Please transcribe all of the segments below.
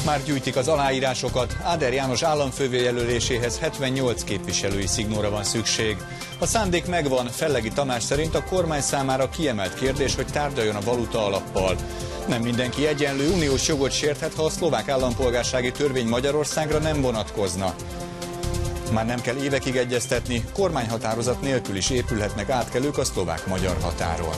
Már gyűjtik az aláírásokat, Áder János államfővé jelöléséhez 78 képviselői szignóra van szükség. A szándék megvan, Fellegi Tamás szerint a kormány számára kiemelt kérdés, hogy tárgyaljon a valuta alappal. Nem mindenki egyenlő, uniós jogot sérthet, ha a szlovák állampolgársági törvény Magyarországra nem vonatkozna. Már nem kell évekig egyeztetni, kormányhatározat nélkül is épülhetnek átkelők a szlovák-magyar határon.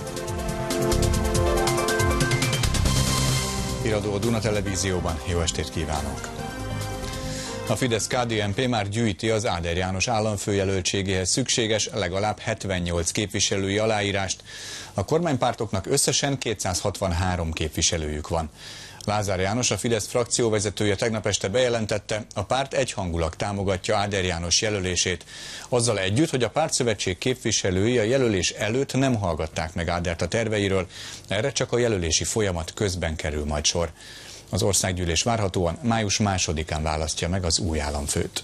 Híradó a Duna Televízióban, jó estét kívánok! A Fidesz-KDNP már gyűjti az Áder János államfőjelöltségéhez szükséges legalább 78 képviselői aláírást. A kormánypártoknak összesen 263 képviselőjük van. Lázár János, a Fidesz frakcióvezetője tegnap este bejelentette, a párt egyhangulag támogatja Áder János jelölését. Azzal együtt, hogy a pártszövetség képviselői a jelölés előtt nem hallgatták meg Ádert a terveiről, erre csak a jelölési folyamat közben kerül majd sor. Az országgyűlés várhatóan május 2-án választja meg az új államfőt.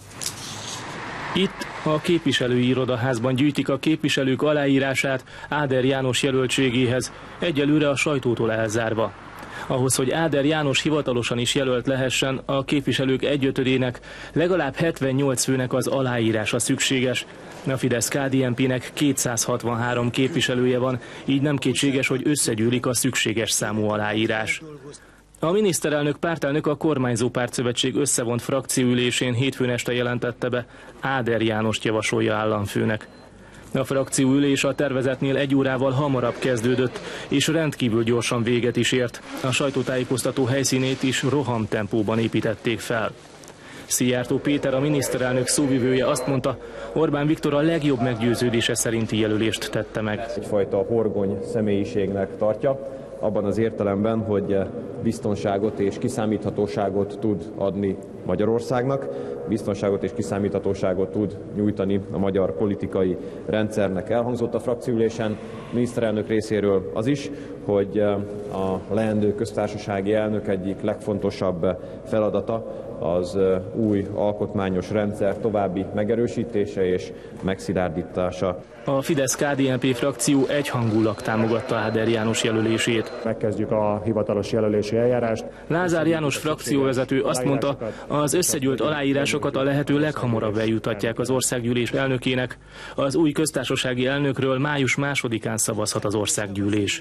Itt a képviselői irodaházban gyűjtik a képviselők aláírását Áder János jelöltségéhez, egyelőre a sajtótól elzárva. Ahhoz, hogy Áder János hivatalosan is jelölt lehessen, a képviselők egyötödének, legalább 78 főnek az aláírása szükséges. A Fidesz-KDNP-nek 263 képviselője van, így nem kétséges, hogy összegyűlik a szükséges számú aláírás. A miniszterelnök pártelnök a kormányzó pártszövetség összevont frakcióülésén hétfőn este jelentette be, Áder Jánost javasolja államfőnek. A frakcióülés a tervezetnél 1 órával hamarabb kezdődött, és rendkívül gyorsan véget is ért. A sajtótájékoztató helyszínét is rohamtempóban építették fel. Szijjártó Péter, a miniszterelnök szóvivője azt mondta, Orbán Viktor a legjobb meggyőződése szerinti jelölést tette meg. Egyfajta horgony személyiségnek tartja, abban az értelemben, hogy biztonságot és kiszámíthatóságot tud adni Magyarországnak, biztonságot és kiszámíthatóságot tud nyújtani a magyar politikai rendszernek. Elhangzott a frakcióülésen miniszterelnök részéről az is, hogy a leendő köztársasági elnök egyik legfontosabb feladata az új alkotmányos rendszer további megerősítése és megszilárdítása. A Fidesz-KDNP frakció egyhangulag támogatta Áder János jelölését. Megkezdjük a hivatalos jelölési eljárást. Lázár János frakcióvezető azt mondta, az összegyűlt aláírásokat a lehető leghamarabb eljutatják az országgyűlés elnökének. Az új köztársasági elnökről május 2-án szavazhat az országgyűlés.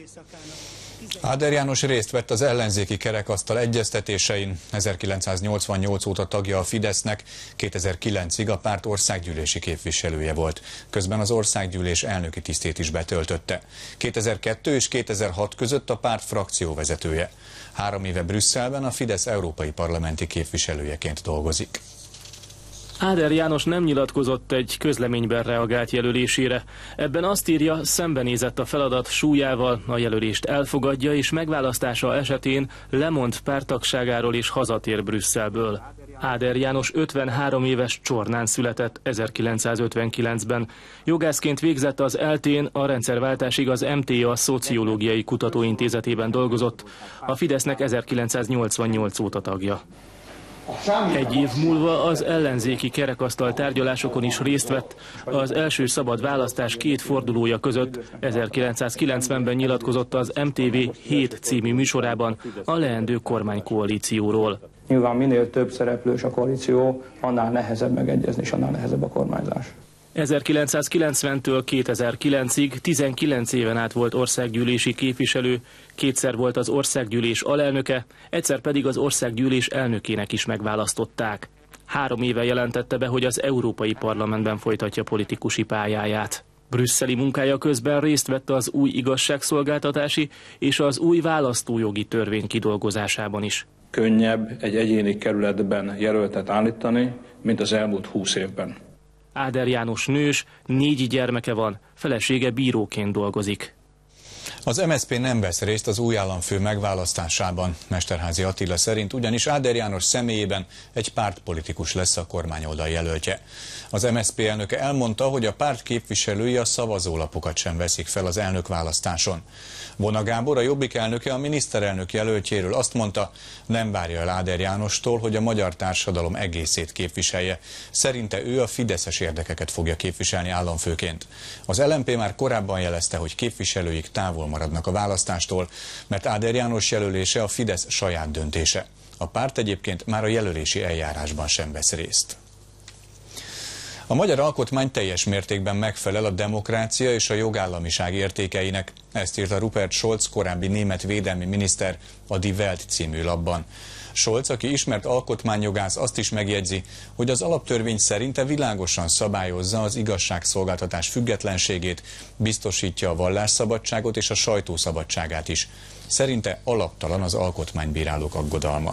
Áder János részt vett az ellenzéki kerekasztal egyeztetésein, 1988 óta tagja a Fidesznek, 2009-ig a párt országgyűlési képviselője volt. Közben az országgyűlés elnöki tisztét is betöltötte. 2002 és 2006 között a párt frakcióvezetője. 3 éve Brüsszelben a Fidesz európai parlamenti képviselőjeként dolgozik. Áder János nem nyilatkozott, egy közleményben reagált jelölésére. Ebben azt írja, szembenézett a feladat súlyával, a jelölést elfogadja, és megválasztása esetén lemond párttagságáról és hazatér Brüsszelből. Áder János 53 éves Csornán született 1959-ben. Jogászként végzett az ELTÉn, a rendszerváltásig az MTA Szociológiai Kutatóintézetében dolgozott. A Fidesznek 1988 óta tagja. 1 év múlva az ellenzéki kerekasztal tárgyalásokon is részt vett. Az első szabad választás 2 fordulója között 1990-ben nyilatkozott az MTV 7 című műsorában a leendő kormánykoalícióról. Nyilván minél több szereplős a koalíció, annál nehezebb megegyezni, és annál nehezebb a kormányzás. 1990-től 2009-ig 19 éven át volt országgyűlési képviselő, 2-szer volt az országgyűlés alelnöke, egyszer pedig az országgyűlés elnökének is megválasztották. 3 éve jelentette be, hogy az Európai Parlamentben folytatja politikusi pályáját. Brüsszeli munkája közben részt vett az új igazságszolgáltatási és az új választójogi törvény kidolgozásában is. Könnyebb egy egyéni kerületben jelöltet állítani, mint az elmúlt 20 évben. Áder János nős, 4 gyermeke van, felesége bíróként dolgozik. Az MSZP nem vesz részt az új államfő megválasztásában. Mesterházy Attila szerint ugyanis Áder János személyében egy pártpolitikus lesz a kormányoldal jelöltje. Az MSZP elnöke elmondta, hogy a párt képviselői a szavazólapokat sem veszik fel az elnökválasztáson. Vona Gábor, a Jobbik elnöke, a miniszterelnök jelöltjéről azt mondta, nem várja el Áder Jánostól, hogy a magyar társadalom egészét képviselje. Szerinte ő a fideszes érdekeket fogja képviselni államfőként. Az LMP már korábban jelezte, hogy képviselőik távol maradnak a választástól, mert Áder János jelölése a Fidesz saját döntése. A párt egyébként már a jelölési eljárásban sem vesz részt. A magyar alkotmány teljes mértékben megfelel a demokrácia és a jogállamiság értékeinek. Ezt írta Rupert Scholz, korábbi német védelmi miniszter a Die Welt című lapban. Scholz, aki ismert alkotmányjogász, azt is megjegyzi, hogy az alaptörvény szerinte világosan szabályozza az igazságszolgáltatás függetlenségét, biztosítja a vallásszabadságot és a sajtószabadságát is. Szerinte alaptalan az alkotmánybírálók aggodalma.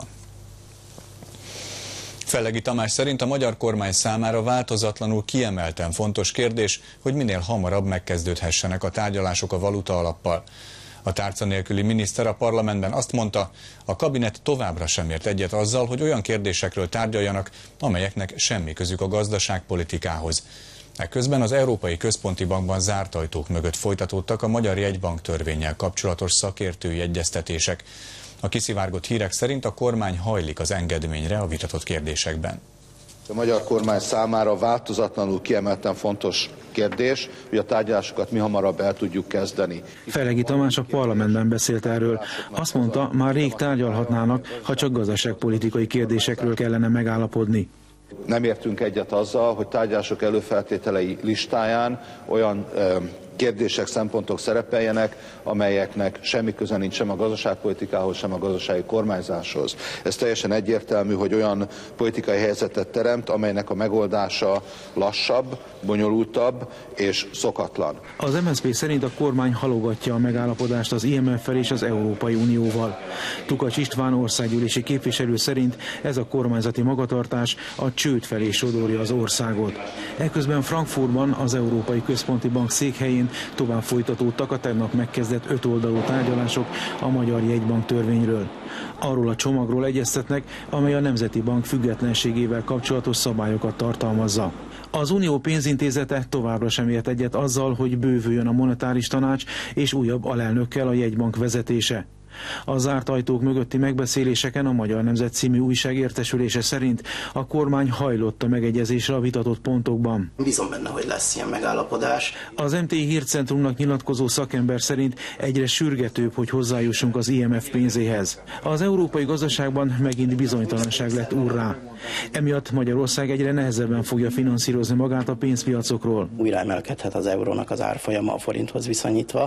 Fellegi Tamás szerint a magyar kormány számára változatlanul kiemelten fontos kérdés, hogy minél hamarabb megkezdődhessenek a tárgyalások a valutaalappal. A tárca nélküli miniszter a parlamentben azt mondta, a kabinet továbbra sem ért egyet azzal, hogy olyan kérdésekről tárgyaljanak, amelyeknek semmi közük a gazdaságpolitikához. Ekközben az Európai Központi Bankban zárt ajtók mögött folytatódtak a magyar jegybank törvénnyel kapcsolatos szakértői egyeztetések. A kiszivárgott hírek szerint a kormány hajlik az engedményre a vitatott kérdésekben. A magyar kormány számára változatlanul kiemelten fontos kérdés, hogy a tárgyalásokat mihamarabb el tudjuk kezdeni. Fellegi Tamás a parlamentben beszélt erről. Azt mondta, már rég tárgyalhatnának, ha csak gazdaságpolitikai kérdésekről kellene megállapodni. Nem értünk egyet azzal, hogy tárgyalások előfeltételei listáján olyan kérdések, szempontok szerepeljenek, amelyeknek semmi köze nincs sem a gazdaságpolitikához, sem a gazdasági kormányzáshoz. Ez teljesen egyértelmű, hogy olyan politikai helyzetet teremt, amelynek a megoldása lassabb, bonyolultabb és szokatlan. Az MSZP szerint a kormány halogatja a megállapodást az IMF-fel és az Európai Unióval. Tukacs István országgyűlési képviselő szerint ez a kormányzati magatartás a csőd felé sodorja az országot. Eközben Frankfurtban, az Európai Központi Bank székhelyén tovább folytatódtak a tegnap megkezdett 5 oldalú tárgyalások a magyar jegybank törvényről. Arról a csomagról egyeztetnek, amely a Nemzeti Bank függetlenségével kapcsolatos szabályokat tartalmazza. Az Unió pénzintézete továbbra sem ért egyet azzal, hogy bővüljön a monetáris tanács és újabb alelnökkel a jegybank vezetése. A zárt ajtók mögötti megbeszéléseken a Magyar Nemzet című újság értesülése szerint a kormány hajlott a megegyezésre a vitatott pontokban. Bízom benne, hogy lesz ilyen megállapodás. Az MTI Hírcentrumnak nyilatkozó szakember szerint egyre sürgetőbb, hogy hozzájussunk az IMF pénzéhez. Az európai gazdaságban megint bizonytalanság lett urrá. Emiatt Magyarország egyre nehezebben fogja finanszírozni magát a pénzpiacokról. Újra emelkedhet az eurónak az árfolyama a forinthoz viszonyítva,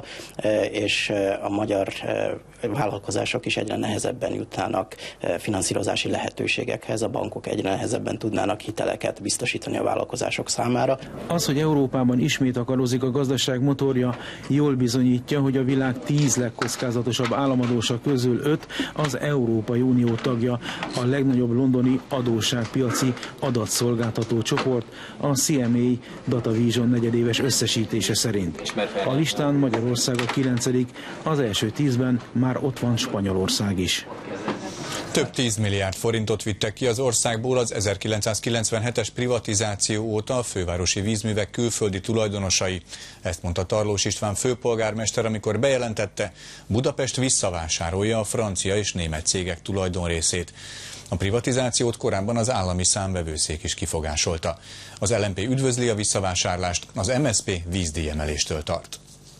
és a magyar vállalkozások is egyre nehezebben jutnának finanszírozási lehetőségekhez, a bankok egyre nehezebben tudnának hiteleket biztosítani a vállalkozások számára. Az, hogy Európában ismét akadozik a gazdaság motorja, jól bizonyítja, hogy a világ 10 legkockázatosabb államadósa közül 5 az Európai Unió tagja, a legnagyobb londoni adósságpiaci adatszolgáltató csoport, a CMA DataVision negyedéves összesítése szerint. A listán Magyarország a 9., az első 10-ben már ott van Spanyolország is. Több 10 milliárd forintot vittek ki az országból az 1997-es privatizáció óta a fővárosi vízművek külföldi tulajdonosai. Ezt mondta Tarlós István főpolgármester, amikor bejelentette, Budapest visszavásárolja a francia és német cégek tulajdonrészét. A privatizációt korábban az állami számvevőszék is kifogásolta. Az LMP üdvözli a visszavásárlást, az MSZP vízdíjemeléstől tart.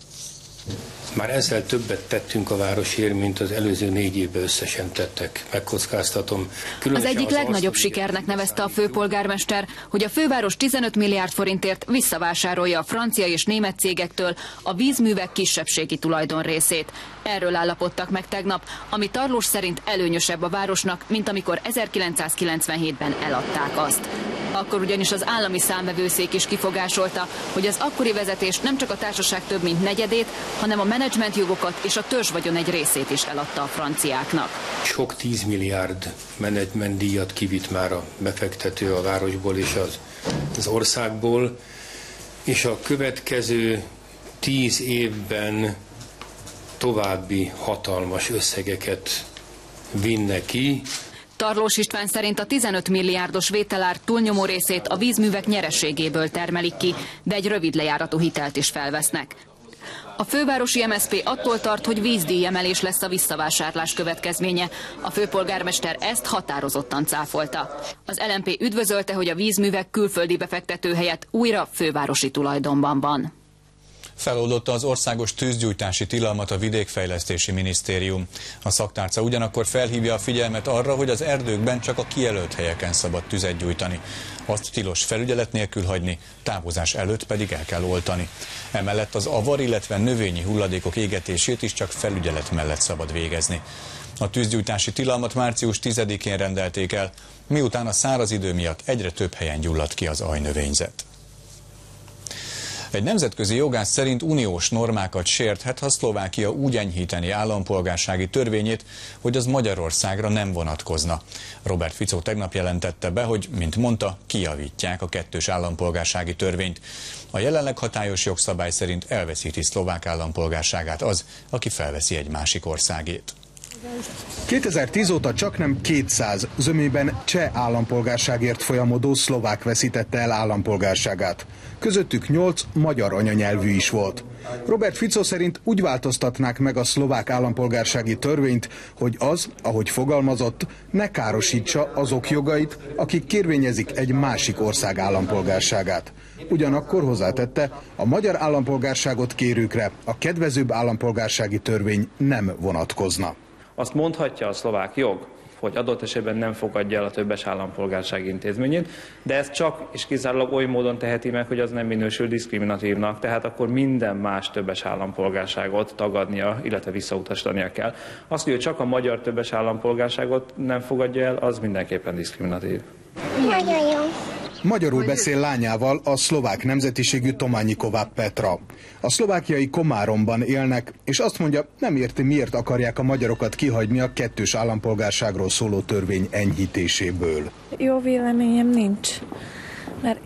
Már ezzel többet tettünk a városért, mint az előző 4 évben összesen tettek. Megkockáztatom. Az egyik legnagyobb sikernek nevezte a főpolgármester, hogy a főváros 15 milliárd forintért visszavásárolja a francia és német cégektől a vízművek kisebbségi tulajdonrészét. Erről állapodtak meg tegnap, ami Tarlós szerint előnyösebb a városnak, mint amikor 1997-ben eladták azt. Akkor ugyanis az állami számvevőszék is kifogásolta, hogy az akkori vezetés nem csak a társaság több mint negyedét, hanem a menedzsmentjogokat és a törzsvagyon egy részét is eladta a franciáknak. Sok 10 milliárd menedzsmentdíjat kivitt már a befektető a városból és az országból, és a következő 10 évben további hatalmas összegeket vinne ki. Tarlós István szerint a 15 milliárdos vételár túlnyomó részét a vízművek nyereségéből termelik ki, de egy rövid lejáratú hitelt is felvesznek. A fővárosi MSZP attól tart, hogy vízdíjemelés lesz a visszavásárlás következménye. A főpolgármester ezt határozottan cáfolta. Az LMP üdvözölte, hogy a vízművek külföldi befektető helyett újra fővárosi tulajdonban van. Feloldotta az országos tűzgyújtási tilalmat a Vidékfejlesztési Minisztérium. A szaktárca ugyanakkor felhívja a figyelmet arra, hogy az erdőkben csak a kijelölt helyeken szabad tüzet gyújtani. Azt tilos felügyelet nélkül hagyni, távozás előtt pedig el kell oltani. Emellett az avar, illetve növényi hulladékok égetését is csak felügyelet mellett szabad végezni. A tűzgyújtási tilalmat március 10-én rendelték el, miután a száraz idő miatt egyre több helyen gyulladt ki az ajnövényzet. Egy nemzetközi jogász szerint uniós normákat sérthet, ha Szlovákia úgy enyhíteni állampolgársági törvényét, hogy az Magyarországra nem vonatkozna. Robert Fico tegnap jelentette be, hogy, mint mondta, kijavítják a kettős állampolgársági törvényt. A jelenleg hatályos jogszabály szerint elveszíti szlovák állampolgárságát az, aki felveszi egy másik országét. 2010 óta csaknem 200 zömében cseh állampolgárságért folyamodó szlovák veszítette el állampolgárságát. Közöttük 8 magyar anyanyelvű is volt. Robert Fico szerint úgy változtatnák meg a szlovák állampolgársági törvényt, hogy az, ahogy fogalmazott, ne károsítsa azok jogait, akik kérvényezik egy másik ország állampolgárságát. Ugyanakkor hozzátette, a magyar állampolgárságot kérőkre a kedvezőbb állampolgársági törvény nem vonatkozna. Azt mondhatja a szlovák jog, hogy adott esetben nem fogadja el a többes állampolgárság intézményét, de ezt csak és kizárólag oly módon teheti meg, hogy az nem minősül diszkriminatívnak, tehát akkor minden más többes állampolgárságot tagadnia, illetve visszautasítania kell. Az, hogy csak a magyar többes állampolgárságot nem fogadja el, az mindenképpen diszkriminatív. Nagyon jó. Magyarul beszél lányával, a szlovák nemzetiségű Tományiková Petra. A szlovákiai Komáromban élnek, és azt mondja, nem érti, miért akarják a magyarokat kihagyni a kettős állampolgárságról szóló törvény enyhítéséből. Jó véleményem nincs, mert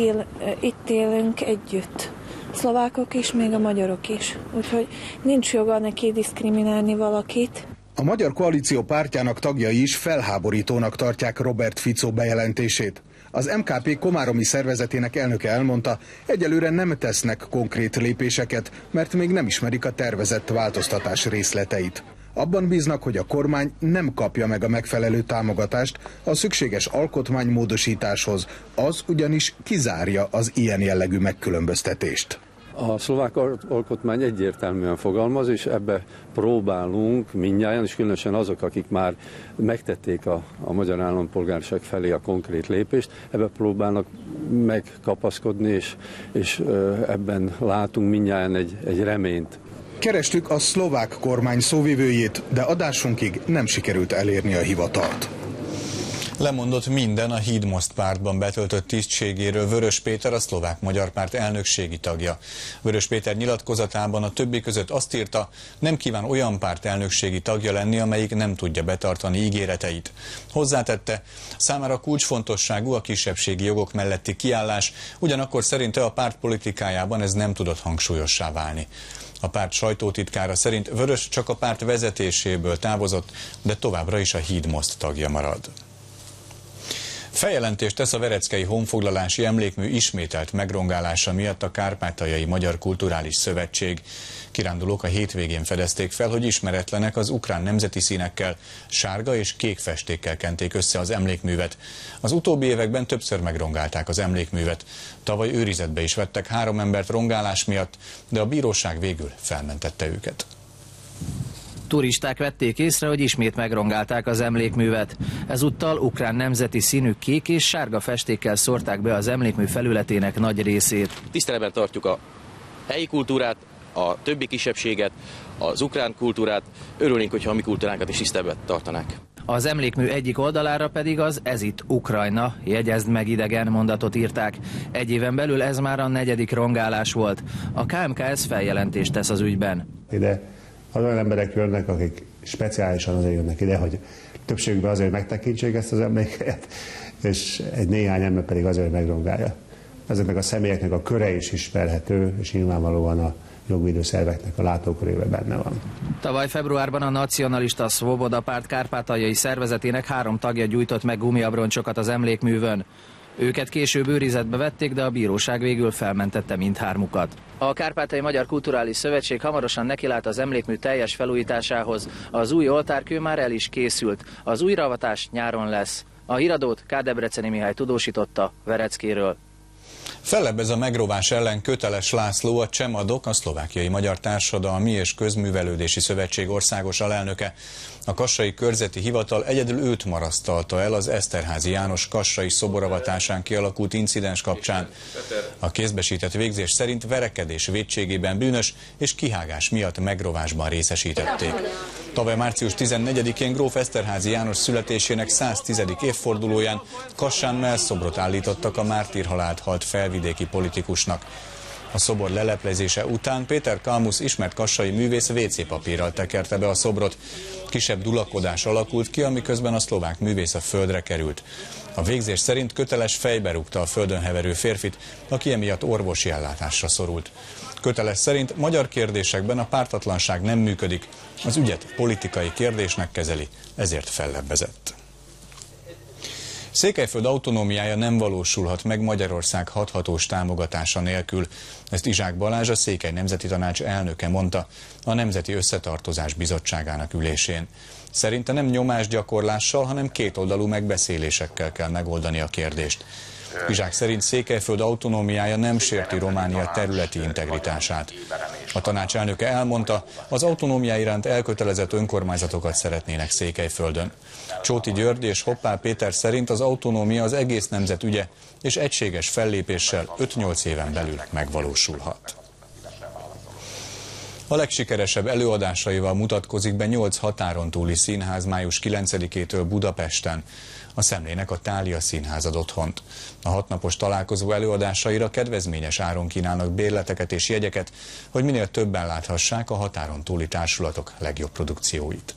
itt élünk együtt. Szlovákok is, még a magyarok is. Úgyhogy nincs joga neki diszkriminálni valakit. A Magyar Koalíció pártjának tagjai is felháborítónak tartják Robert Fico bejelentését. Az MKP komáromi szervezetének elnöke elmondta, egyelőre nem tesznek konkrét lépéseket, mert még nem ismerik a tervezett változtatás részleteit. Abban bíznak, hogy a kormány nem kapja meg a megfelelő támogatást a szükséges alkotmánymódosításhoz, az ugyanis kizárja az ilyen jellegű megkülönböztetést. A szlovák alkotmány egyértelműen fogalmaz, és ebbe próbálunk mindnyájan, és különösen azok, akik már megtették a magyar állampolgárság felé a konkrét lépést, ebbe próbálnak megkapaszkodni, és ebben látunk mindnyájan egy reményt. Kerestük a szlovák kormány szóvivőjét, de adásunkig nem sikerült elérni a hivatalt. Lemondott minden a Hídmoszt pártban betöltött tisztségéről Vörös Péter, a Szlovák-Magyar Párt elnökségi tagja. Vörös Péter nyilatkozatában a többi között azt írta, nem kíván olyan párt elnökségi tagja lenni, amelyik nem tudja betartani ígéreteit. Hozzátette, számára kulcsfontosságú a kisebbségi jogok melletti kiállás, ugyanakkor szerinte a párt politikájában ez nem tudott hangsúlyossá válni. A párt sajtótitkára szerint Vörös csak a párt vezetéséből távozott, de továbbra is a Hídmoszt tagja marad. Feljelentést tesz a vereckei honfoglalási emlékmű ismételt megrongálása miatt a Kárpátaljai Magyar Kulturális Szövetség. Kirándulók a hétvégén fedezték fel, hogy ismeretlenek az ukrán nemzeti színekkel, sárga és kék festékkel kenték össze az emlékművet. Az utóbbi években többször megrongálták az emlékművet. Tavaly őrizetbe is vettek 3 embert rongálás miatt, de a bíróság végül felmentette őket. Turisták vették észre, hogy ismét megrongálták az emlékművet. Ezúttal ukrán nemzeti színű kék és sárga festékkel szórták be az emlékmű felületének nagy részét. Tiszteletben tartjuk a helyi kultúrát, a többi kisebbséget, az ukrán kultúrát. Örülnénk, hogyha a mi kultúránkat is tiszteletben tartanák. Az emlékmű egyik oldalára pedig az "Ez itt Ukrajna, jegyezd meg idegen" mondatot írták. Egy éven belül ez már a 4. rongálás volt. A KMKS feljelentést tesz az ügyben. Ide az olyan emberek jönnek, akik speciálisan azért jönnek ide, hogy többségükben azért megtekintsék ezt az emléket, és egy néhány ember pedig azért, hogy megrongálja. Ezeknek a személyeknek a köre is ismerhető, és nyilvánvalóan a jogvédőszerveknek a látókörében benne van. Tavaly februárban a nacionalista Svoboda párt kárpátaljai szervezetének 3 tagja gyújtott meg gumiabroncsokat az emlékművön. Őket később őrizetbe vették, de a bíróság végül felmentette mindhármukat. A Kárpátaljai Magyar Kulturális Szövetség hamarosan nekilát az emlékmű teljes felújításához. Az új oltárkő már el is készült. Az újraavatás nyáron lesz. A híradót K. Debreceni Mihály tudósította Vereckéről. Fellebbez a megrovás ellen Köteles László, a Csemadok, a Szlovákiai Magyar Társadalmi és Közművelődési Szövetség országos alelnöke. A kassai körzeti hivatal egyedül őt marasztalta el az Eszterházy János kassai szoboravatásán kialakult incidens kapcsán. A kézbesített végzés szerint verekedés vétségében bűnös és kihágás miatt megrovásban részesítették. Tavaly március 14-én gróf Eszterházy János születésének 110. évfordulóján Kassán mellszobrot állítottak a mártírhalált halt felvidéki politikusnak. A szobor leleplezése után Péter Kalmusz ismert kassai művész WC papírral tekerte be a szobrot. Kisebb dulakodás alakult ki, amiközben a szlovák művész a földre került. A végzés szerint Köteles fejbe rúgta a földön heverő férfit, aki emiatt orvosi ellátásra szorult. Köteles szerint magyar kérdésekben a pártatlanság nem működik, az ügyet politikai kérdésnek kezeli, ezért fellebbezett. Székelyföld autonómiája nem valósulhat meg Magyarország hathatós támogatása nélkül. Ezt Izsák Balázs, a Székely Nemzeti Tanács elnöke mondta a Nemzeti Összetartozás Bizottságának ülésén. Szerinte nem nyomásgyakorlással, hanem kétoldalú megbeszélésekkel kell megoldani a kérdést. Izsák szerint Székelyföld autonómiája nem sérti Románia területi integritását. A tanács elnöke elmondta, az autonómiá iránt elkötelezett önkormányzatokat szeretnének Székelyföldön. Csóti György és Hoppá Péter szerint az autonómia az egész nemzet ügye, és egységes fellépéssel 5-8 éven belül megvalósulhat. A legsikeresebb előadásaival mutatkozik be 8 határon túli színház május 9-től Budapesten. A Szemlének a Thália Színház ad otthont. A 6 napos találkozó előadásaira kedvezményes áron kínálnak bérleteket és jegyeket, hogy minél többen láthassák a határon túli társulatok legjobb produkcióit.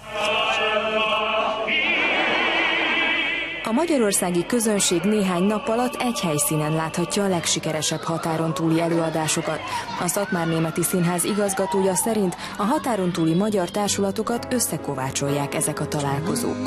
A magyarországi közönség néhány nap alatt egy helyszínen láthatja a legsikeresebb határon túli előadásokat. A Szatmárnémeti Színház igazgatója szerint a határon túli magyar társulatokat összekovácsolják ezek a találkozók.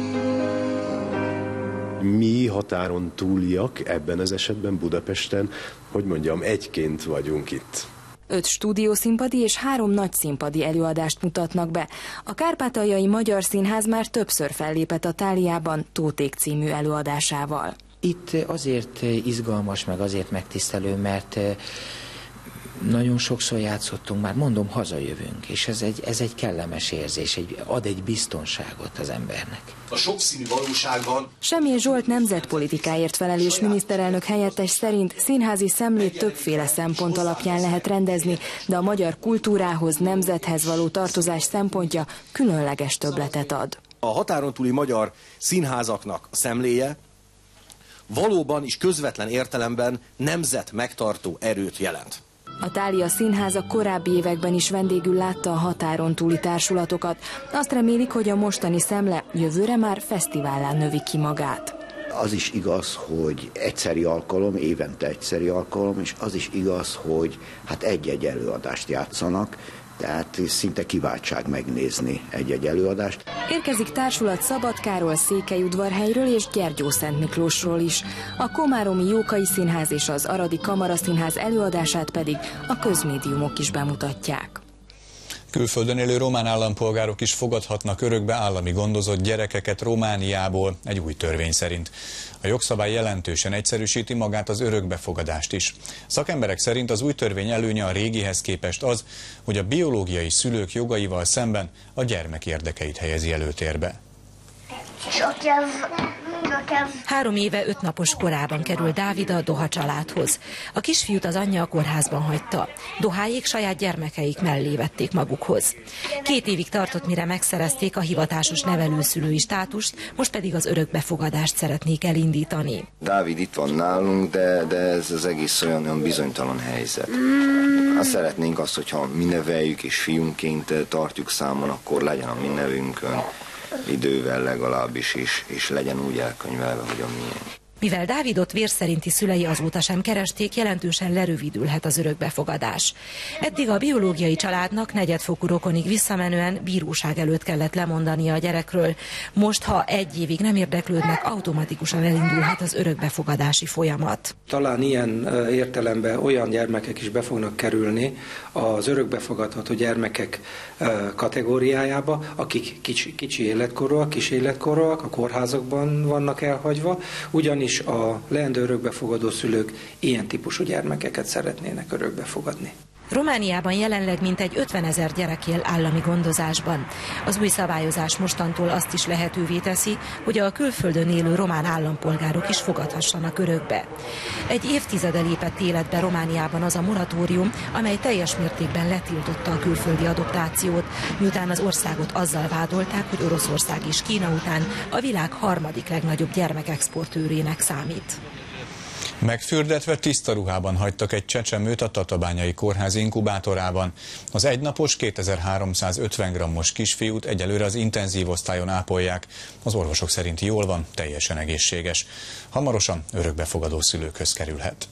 Mi határon túliak ebben az esetben Budapesten, hogy mondjam, egyként vagyunk itt. 5 stúdiószínpadi és 3 nagyszínpadi előadást mutatnak be. A Kárpátaljai Magyar Színház már többször fellépett a Tháliában Tóték című előadásával. Itt azért izgalmas, meg azért megtisztelő, mert nagyon sokszor játszottunk, már mondom, hazajövünk, és ez egy kellemes érzés, ad egy biztonságot az embernek. A sokszínű valóságban... Semjén Zsolt nemzetpolitikáért felelős miniszterelnök helyettes szerint színházi szemlét többféle szempont alapján lehet rendezni, de a magyar kultúrához, nemzethez való tartozás szempontja különleges többletet ad. A határon túli magyar színházaknak a szemléje valóban is közvetlen értelemben nemzet megtartó erőt jelent. A Thália Színház a korábbi években is vendégül látta a határon túli társulatokat. Azt remélik, hogy a mostani szemle jövőre már fesztivállá növi ki magát. Az is igaz, hogy egyszeri alkalom, évente egyszeri alkalom, és az is igaz, hogy hát egy-egy előadást játszanak, tehát szinte kiváltság megnézni egy-egy előadást. Érkezik társulat Szabadkáról, Székelyudvarhelyről és Gyergyószentmiklósról is. A Komáromi Jókai Színház és az Aradi Kamaraszínház előadását pedig a közmédiumok is bemutatják. Külföldön élő román állampolgárok is fogadhatnak örökbe állami gondozott gyerekeket Romániából egy új törvény szerint. A jogszabály jelentősen egyszerűsíti magát az örökbefogadást is. Szakemberek szerint az új törvény előnye a régihez képest az, hogy a biológiai szülők jogaival szemben a gyermek érdekeit helyezi előtérbe. 3 éve 5 napos korában került Dávid a Doha családhoz. A kisfiút az anyja a kórházban hagyta. Doháék saját gyermekeik mellé vették magukhoz. 2 évig tartott, mire megszerezték a hivatásos nevelőszülői státust, most pedig az örökbefogadást szeretnék elindítani. Dávid itt van nálunk, de ez az egész olyan bizonytalan helyzet. Azt szeretnénk azt, hogyha mi neveljük és fiunként tartjuk számon, akkor legyen a mi nevünkön. Idővel legalábbis is, és legyen úgy elkönyvelve, hogy a miénk. Mivel Dávidot vér szerinti szülei azóta sem keresték, jelentősen lerövidülhet az örökbefogadás. Eddig a biológiai családnak negyedfokú rokonig visszamenően bíróság előtt kellett lemondania a gyerekről. Most, ha 1 évig nem érdeklődnek, automatikusan elindulhat az örökbefogadási folyamat. Talán ilyen értelemben olyan gyermekek is be fognak kerülni az örökbefogadható gyermekek kategóriájába, akik kis életkorúak, a kórházakban vannak elhagyva, ugyanis és a leendő örökbefogadó szülők ilyen típusú gyermekeket szeretnének örökbefogadni. Romániában jelenleg mintegy 50 000 gyerek él állami gondozásban. Az új szabályozás mostantól azt is lehetővé teszi, hogy a külföldön élő román állampolgárok is fogadhassanak örökbe. Egy évtizede lépett életbe Romániában az a moratórium, amely teljes mértékben letiltotta a külföldi adoptációt, miután az országot azzal vádolták, hogy Oroszország és Kína után a világ harmadik legnagyobb gyermekexportőrének számít. Megfürdetve tiszta ruhában hagytak egy csecsemőt a Tatabányai Kórház inkubátorában. Az egynapos 2350 g-os kisfiút egyelőre az intenzív osztályon ápolják. Az orvosok szerint jól van, teljesen egészséges. Hamarosan örökbefogadó szülőkhöz kerülhet.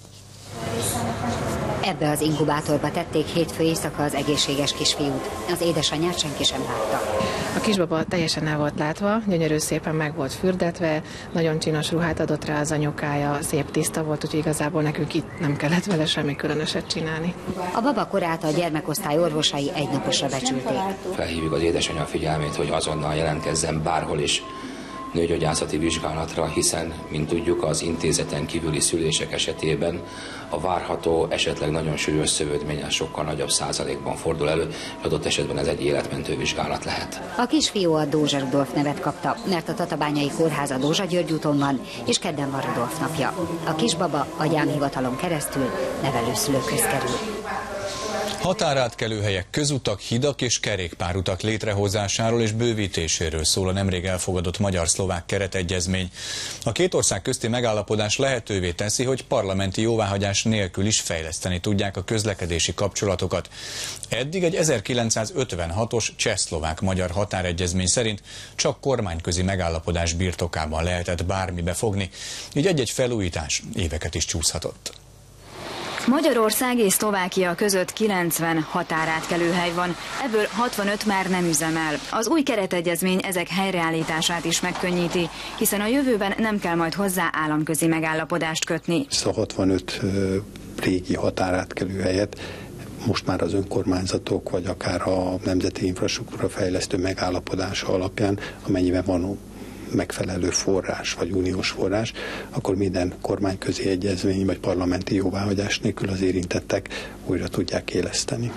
Ebbe az inkubátorba tették hétfő éjszaka az egészséges kisfiút. Az édesanyját senki sem látta. A kisbaba teljesen el volt látva, gyönyörű szépen meg volt fürdetve, nagyon csinos ruhát adott rá az anyukája, szép tiszta volt, úgyhogy igazából nekünk itt nem kellett vele semmi különöset csinálni. A baba korát a gyermekosztály orvosai egynaposra becsülték. Felhívjuk az édesanyja figyelmét, hogy azonnal jelentkezzen bárhol is nőgyógyászati vizsgálatra, hiszen, mint tudjuk, az intézeten kívüli szülések esetében a várható, esetleg nagyon súlyos szövődmény sokkal nagyobb százalékban fordul elő, és adott esetben ez egy életmentő vizsgálat lehet. A kisfiú a Dózsa Rudolf nevet kapta, mert a Tatabányai Kórház a Dózsa György úton van, és kedden van Rudolf napja. A kisbaba a gyámhivatalon keresztül nevelőszülőkhöz kerül. Határátkelőhelyek, közutak, hidak és kerékpárutak létrehozásáról és bővítéséről szól a nemrég elfogadott magyar-szlovák keretegyezmény. A két ország közti megállapodás lehetővé teszi, hogy parlamenti jóváhagyás nélkül is fejleszteni tudják a közlekedési kapcsolatokat. Eddig egy 1956-os cseh-szlovák-magyar határegyezmény szerint csak kormányközi megállapodás birtokában lehetett bármibe fogni, így egy-egy felújítás éveket is csúszhatott. Magyarország és Szlovákia között 90 határátkelőhely van, ebből 65 már nem üzemel. Az új keretegyezmény ezek helyreállítását is megkönnyíti, hiszen a jövőben nem kell majd hozzá államközi megállapodást kötni. Ezt a 65 régi határátkelőhelyet most már az önkormányzatok, vagy akár a Nemzeti Infrastruktúra Fejlesztő megállapodása alapján, amennyiben van megfelelő forrás, vagy uniós forrás, akkor minden kormányközi egyezmény, vagy parlamenti jóváhagyás nélkül az érintettek újra tudják éleszteni.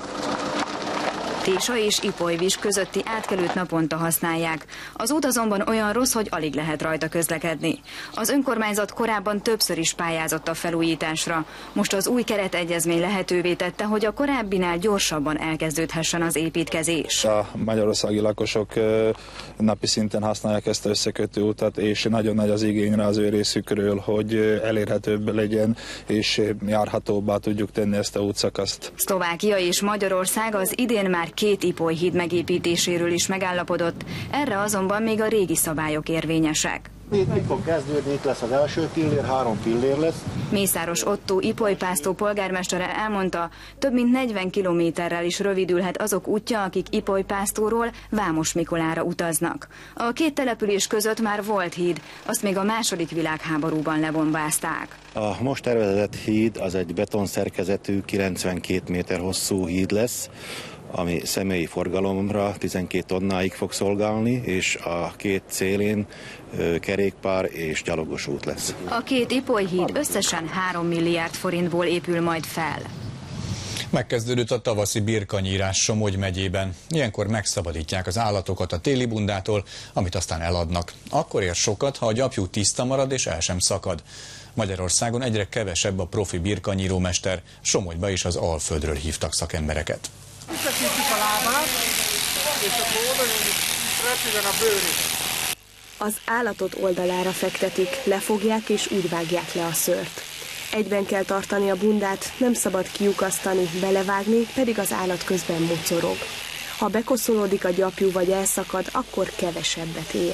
Tésa és Ipolyvis közötti átkelőt naponta használják. Az út azonban olyan rossz, hogy alig lehet rajta közlekedni. Az önkormányzat korábban többször is pályázott a felújításra. Most az új keretegyezmény lehetővé tette, hogy a korábbinál gyorsabban elkezdődhessen az építkezés. A magyarországi lakosok napi szinten használják ezt az összekötő utat, és nagyon nagy az igényre az ő részükről, hogy elérhetőbb legyen, és járhatóbbá tudjuk tenni ezt a útszakaszt. Szlovákia és Magyarország az idén már 2 Ipoly-híd megépítéséről is megállapodott, erre azonban még a régi szabályok érvényesek. Itt fog kezdődni, itt lesz az első pillér, 3 pillér lesz. Mészáros Ottó Ipoly-Pásztó polgármestere elmondta, több mint 40 kilométerrel is rövidülhet azok útja, akik Ipoly-Pásztóról Vámos-Mikolára utaznak. A két település között már volt híd, azt még a II. Világháborúban lebombázták. A most tervezett híd az egy betonszerkezetű, 92 méter hosszú híd lesz, ami személyi forgalomra 12 tonnáig fog szolgálni, és a két szélén kerékpár és gyalogos út lesz. A 2 Ipoly-híd összesen 3 milliárd forintból épül majd fel. Megkezdődött a tavaszi birkanyírás Somogy megyében. Ilyenkor megszabadítják az állatokat a téli bundától, amit aztán eladnak. Akkor ér sokat, ha a gyapjú tiszta marad és el sem szakad. Magyarországon egyre kevesebb a profi birkanyírómester, Somogyba is az Alföldről hívtak szakembereket. Visszakisztjük a lábát, és akkor oda repüljön a bőrét. Az állatot oldalára fektetik, lefogják és úgy vágják le a szőrt. Egyben kell tartani a bundát, nem szabad kiukasztani, belevágni, pedig az állat közben mocorog. Ha bekoszolódik a gyapjú vagy elszakad, akkor kevesebbet ér.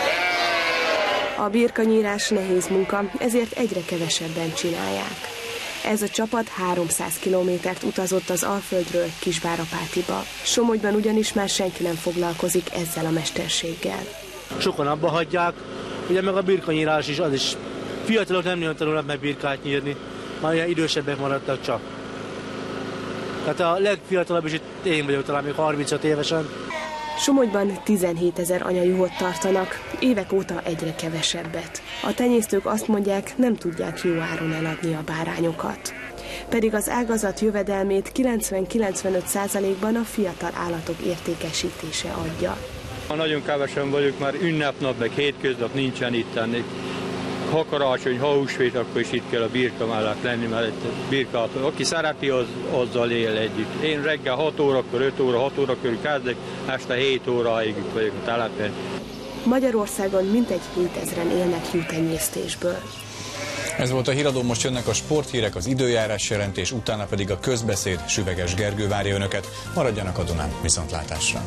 A birkanyírás nehéz munka, ezért egyre kevesebben csinálják. Ez a csapat 300 kilométert utazott az Alföldről Kisvárapátiba. Somogyban ugyanis már senki nem foglalkozik ezzel a mesterséggel. Sokan abba hagyják, ugye meg a birkanyírás is, az is. Fiatalok nem nagyon tanulnak meg birkát nyírni, már ilyen idősebbek maradtak csak. Tehát a legfiatalabb is itt én vagyok, talán még 35 évesen. Somogyban 17 000 anyajuhot tartanak, évek óta egyre kevesebbet. A tenyésztők azt mondják, nem tudják jó áron eladni a bárányokat. Pedig az ágazat jövedelmét 90-95%-ban a fiatal állatok értékesítése adja. Nagyon kevesen vagyok, már ünnepnap, meg hétköznap nincsen itt enni. Ha karácsony, ha húsvét, akkor is itt kell a birka mellett lenni, mert birka, aki szereti, azzal él együtt. Én reggel 6 órakor, 5 óra, 6 óra körül kezdek, este 7 óráig itt vagyok a telepen. Magyarországon mintegy 7000-en élnek juhtenyésztésből. Ez volt a Híradó, most jönnek a sporthírek, az időjárás jelentés, utána pedig a közbeszéd. Süveges Gergő várja önöket. Maradjanak a Dunán, viszontlátásra!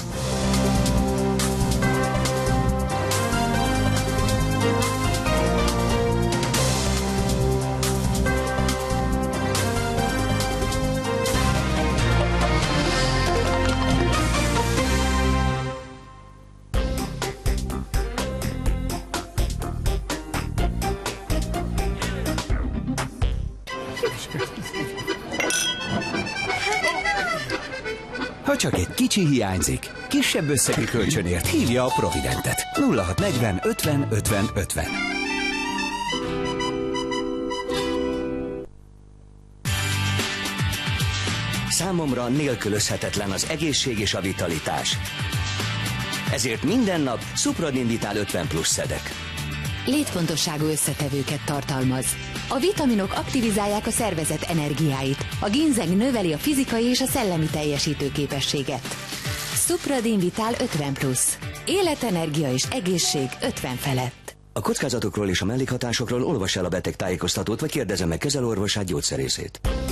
Ha csak egy kicsi hiányzik, kisebb összegű kölcsönért hívja a Providentet. 0640 50 50 50. Számomra nélkülözhetetlen az egészség és a vitalitás. Ezért minden nap Supradin Vital 50 plusz szedek. Létfontosságú összetevőket tartalmaz. A vitaminok aktivizálják a szervezet energiáit. A ginzeng növeli a fizikai és a szellemi teljesítőképességet. Supradin Vital 50 plusz. Életenergia és egészség 50 felett. A kockázatokról és a mellékhatásokról olvass el a betegtájékoztatót, vagy kérdezze meg kezelőorvosát, gyógyszerészét.